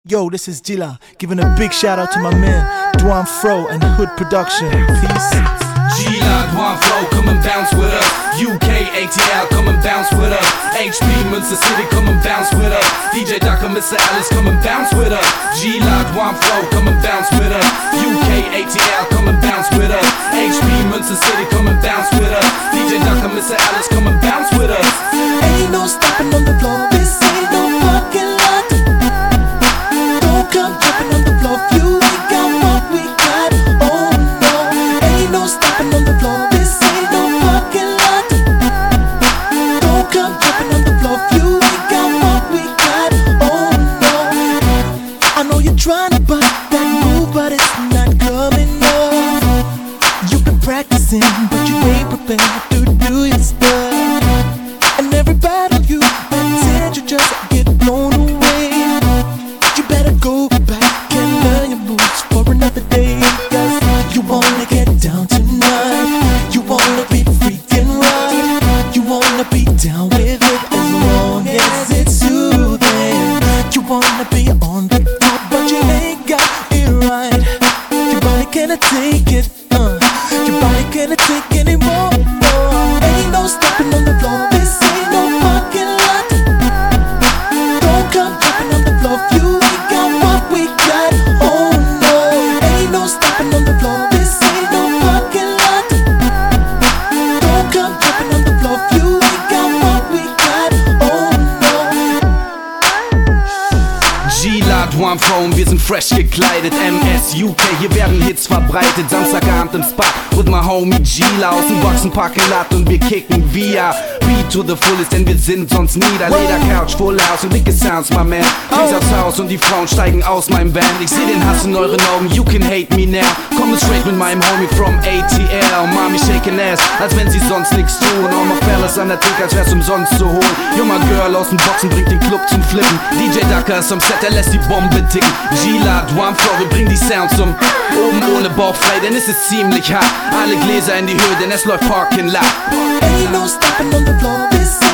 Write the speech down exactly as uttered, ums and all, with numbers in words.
Yo, this is Dilla, giving a big shout out to my man Dwan Fro and Hood Production. Peace. G-La, Dwan Fro, come and bounce with us. U K, A T L, come and bounce with us. H P, Münster City, come and bounce with us. D J Ducker, Mister Alice, come and bounce with us. G-La, Dwan Fro, come and bounce with us. U K, A T L, come and bounce with us. H P, Münster City, come and bounce with us. D J Ducker, Mister Alice, come and bounce with us. Ain't no stopping on the floor, this ain't no parking lot. Don't come jumping on the floor, you ain't got what we got. Oh no, ain't no stopping on the floor, this ain't no parking lot. Don't come jumping on the floor, you ain't got what we got. Oh no, I know you're trying to buy that move, but it's not coming off. You've been practicing, but you ain't prepared to do your stuff. And every battle you attend, you just get blown away. You better go back and learn your moves for another day. Cause you wanna get down tonight, you wanna be freaking right, you wanna be down with it as long as it's soothing. You wanna be on the top, but you ain't got it right. Your body cannot take it, uh. Your body cannot take anymore. Ain't no stopping on the floor, this ain't no parking lot. Don't come jumping on the floor, you ain't got what we got. Oh no, ain't no stopping on the floor, this ain't no parking lot. Don't come jumping on the floor, you ain't got what we got. Oh no. G-La, Dwan Fro, wir sind fresh gekleidet. M S U K, hier werden Hits verbreitet. Samstagabend im Spot with my homie G-La aus dem Boxenparkgelad und wir kicken via Beat to the fullest, denn wir sind sonst nie da. Ledercouch, Full House und dicke Sounds, my man. Kings aufs Haus und die Frauen steigen aus meinem Van. Ich seh den Hass in euren Augen, you can hate me now. Komme straight mit meinem Homie from A T L. Mami shaking ass, als wenn sie sonst nix tun. All my fellas an der Theke, als wär's umsonst zu holen. Junger Girl aus dem Boxen bringt den Club zum Flippen. D J Ducker ist am Set, er lässt die Bombe ticken. G-La, Dwan Fro, wir bringen die Sounds zum oben ohne Bauch frei, denn es ist ziemlich hart. Alle Gläser in die Höhe, denn es läuft Parking Lot. Ain't no stopping on the floor, this